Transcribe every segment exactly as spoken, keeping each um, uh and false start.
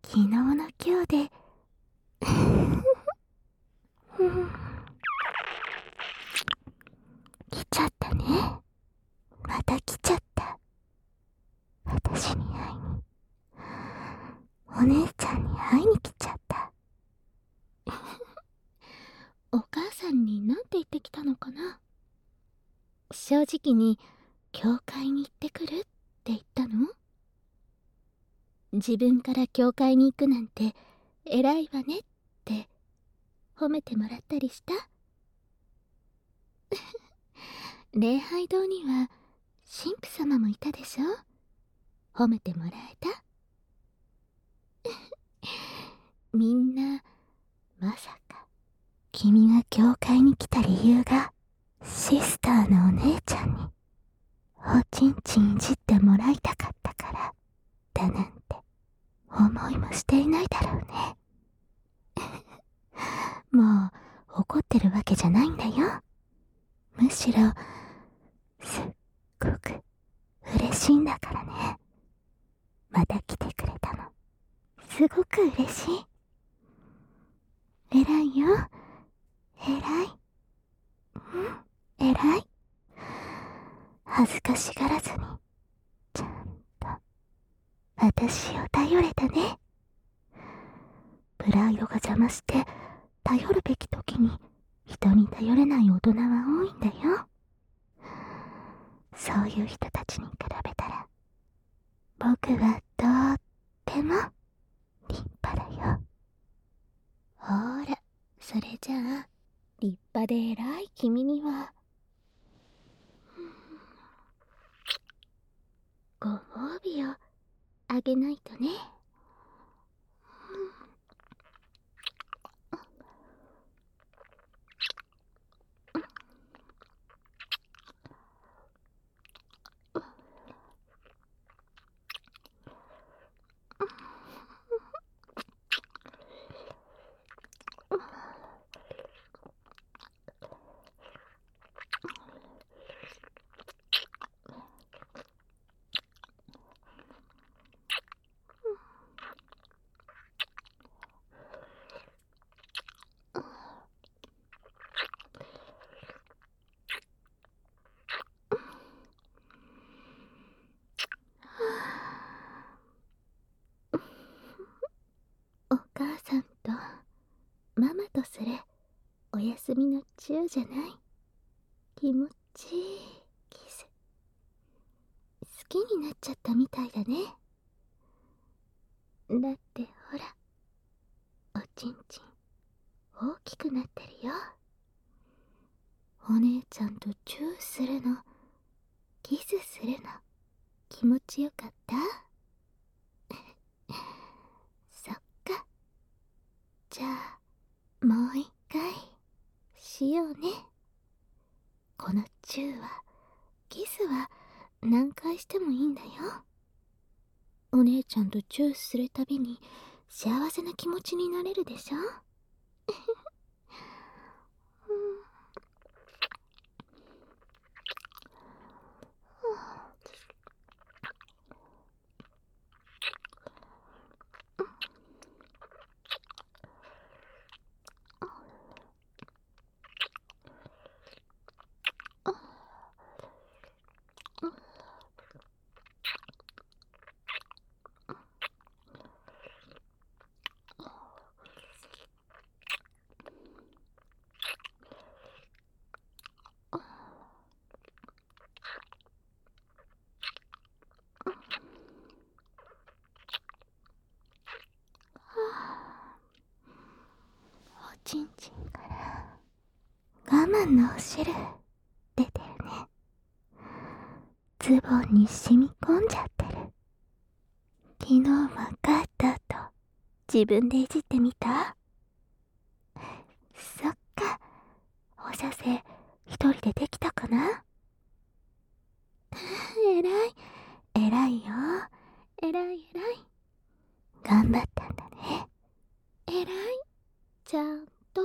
昨日の今日で来ちゃったね。また来ちゃった。私に会いに、お姉ちゃんに会いに来ちゃった。お母さんに何て言ってきたのかな。正直に教会に行ってくるって言ったの？自分から教会に行くなんて偉いわねって褒めてもらったりした？礼拝堂には神父様もいたでしょ。褒めてもらえた？みんなまさか君が教会に来た理由がシスターのお姉ちゃんにおちんちんいじってもらいたかったからだなんて思いもしていないだろうね。もう怒ってるわけじゃないんだよ。むしろすっごく嬉しいんだからね。また来てくれたのすごく嬉しい。偉いよ、偉い。うん、偉い。恥ずかしがらずにちゃんと私を頼れたね。プライドが邪魔して頼るべき時に人に頼れない大人は多いんだよ。そういう人たちに比べたら僕はとっても立派だよ。ほーら、それじゃあ立派で偉い君にはご褒美をあげないとね。お母さんとママとするお休みのチューじゃない。気持ちいいキス。好きになっちゃったみたいだね。だってほら、おちんちん大きくなってるよ。お姉ちゃんとチューするの、キスするの気持ちよかった？そっか。じゃあもう一回しようね。このチューはキスは何回してもいいんだよ。お姉ちゃんとチューするたびに幸せな気持ちになれるでしょ。おちんちんから我慢のお汁出てるね。ズボンに染み込んじゃってる。昨日は帰った後自分でいじってみた？そっか、お射精一人でできたかな。えらい、えらいよ、えらいえらい。頑張ったんだね。えらい、ちゃんと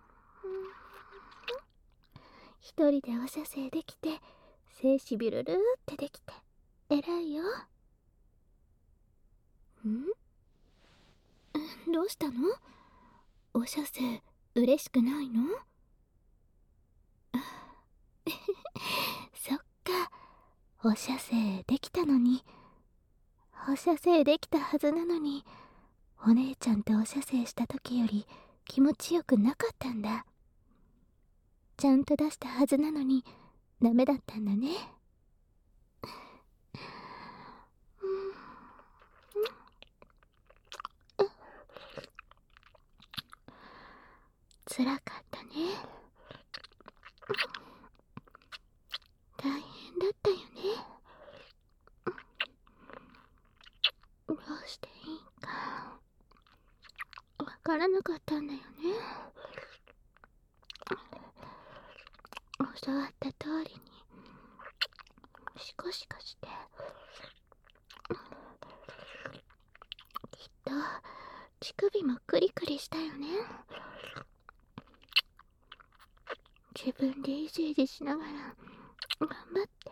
一人でお射精できて、精子ビュルルーってできて、えらいよ。ん？ どうしたの？お射精嬉しくないの？そっか、お射精できたのに。お射精できたはずなのに、お姉ちゃんとお射精した時より気持ちよくなかったんだ。ちゃんと出したはずなのにダメだったんだね。つらかったね。大変だったよね。どうしていいかわからなかったんだよね。教わった通りにシコシコして、きっと乳首もクリクリしたよね。自分でイジイジしながら頑張って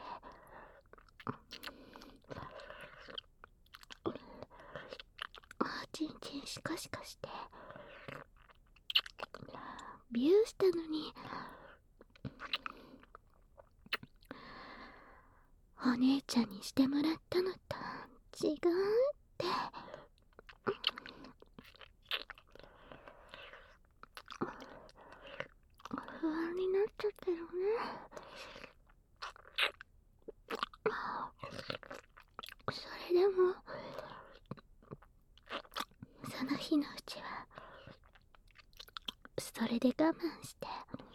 チンチンシコシコしてビューしたのに、お姉ちゃんにしてもらったのと違うって不安になっちゃったよね。それでもその日のうちはそれで我慢して、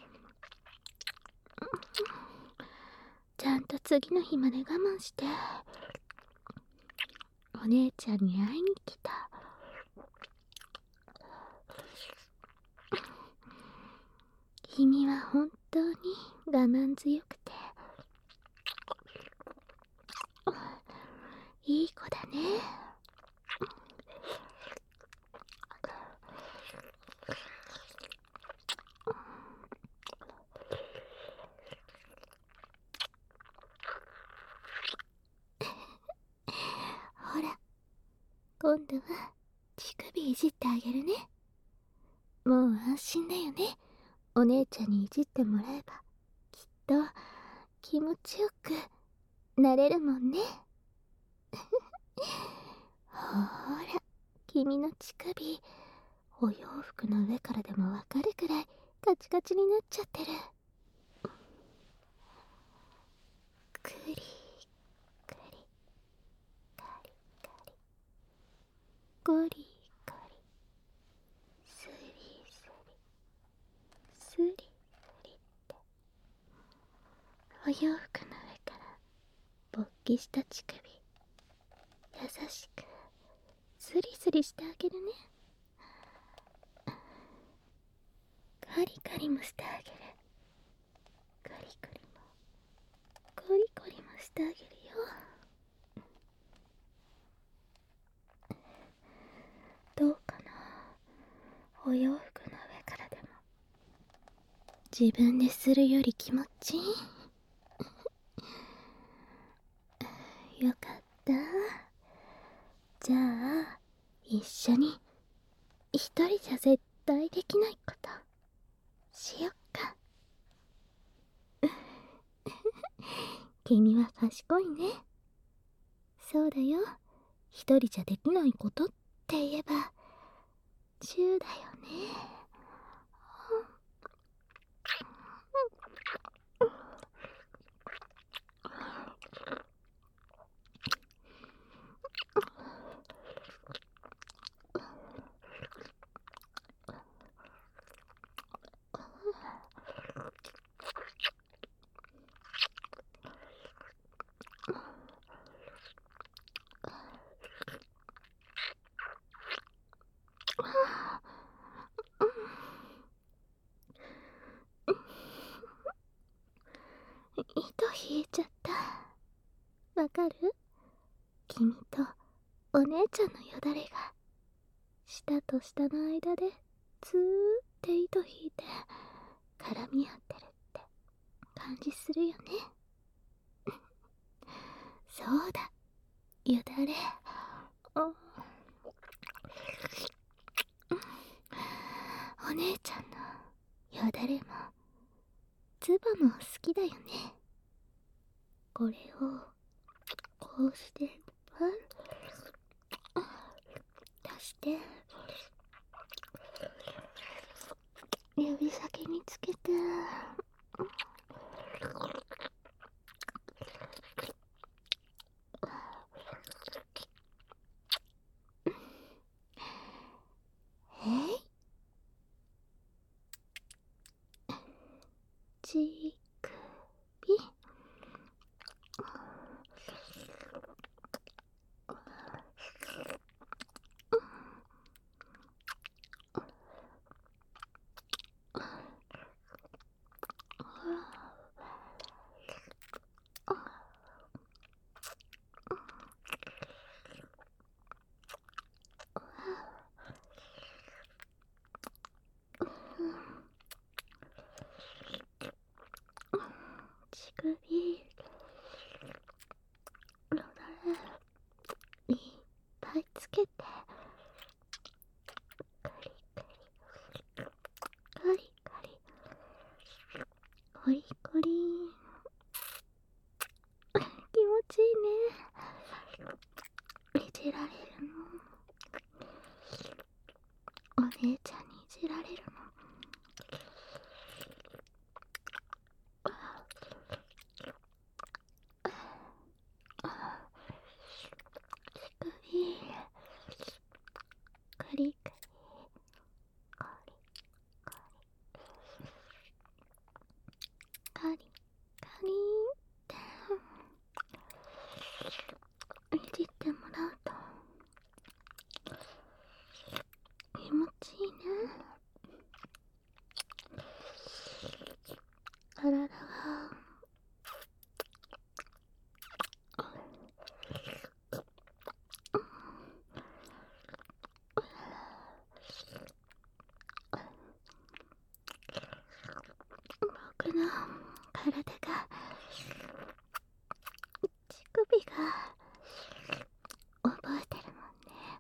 ちゃんと次の日まで我慢してお姉ちゃんに会いに来た。君は本当に我慢強くていい子だね。ほら、今度は乳首いじってあげるね。もう安心だよね。お姉ちゃんにいじってもらえばきっと気持ちよくなれるもんね。ほーら、君の乳首お洋服の上からでもわかるくらいカチカチになっちゃってる。クリクリカリカリゴリゴリスリスリスリスリって、お洋服の上から勃起した乳首優しくスリスリしてあげるね。カリカリもしてあげる。カリカリもコリコリもしてあげるよ。どうかな、お洋服の上からでも自分でするより気持ちいいよかった。じゃあ一緒に一人じゃ絶対できないことしよっか。君は賢いね。そうだよ、一人じゃできないことって言えばチューだよね。糸引いちゃった。わかる？君とお姉ちゃんのよだれが舌と舌の間でツーって糸引いて絡み合ってるって感じするよね。そうだ、よだれ。あ、 こうして出して指先につけてえいちくび乳首よだれいっぱいつけてカリカリカリカリコリコリ気持ちいいね。いじられるのお姉ちゃんにいじられるのカリカリカリカリカリカリっていじってもらうと気持ちいいね。体が僕の体が乳首が覚えてるもんね。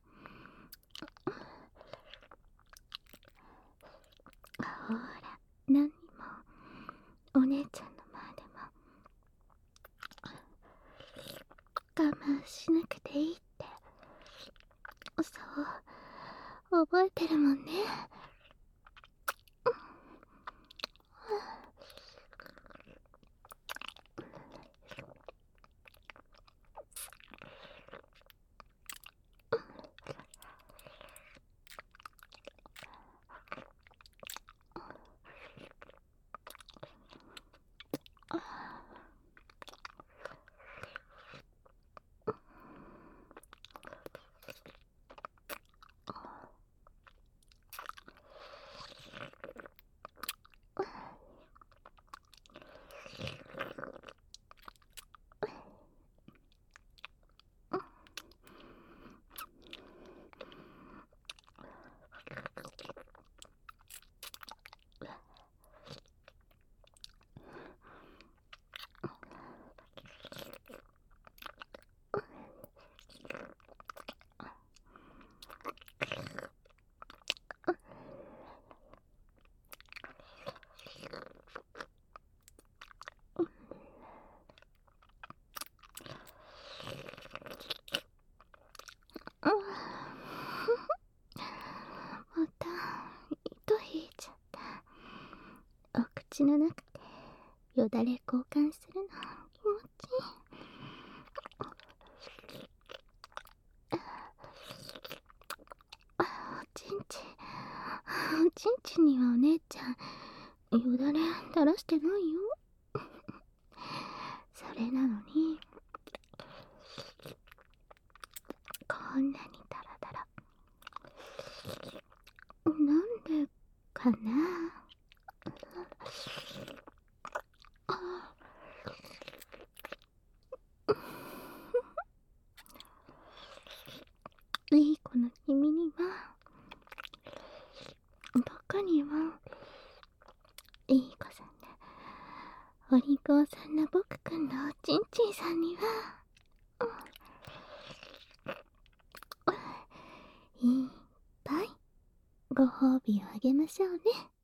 ほら何にもお姉ちゃんの前でも我慢しなくていいってそう覚えてるもんね。また糸引いちゃった。お口の中でよだれ交換するの気持ちいい。おちんちんおちんちんにはお姉ちゃんよだれ垂らしてないよ。それなのにこんなにダラダラなんでかな。いい子の君には僕にはいい子さんでお利口さんな僕くんのおちんちんさんにはいっぱいご褒美をあげましょうね。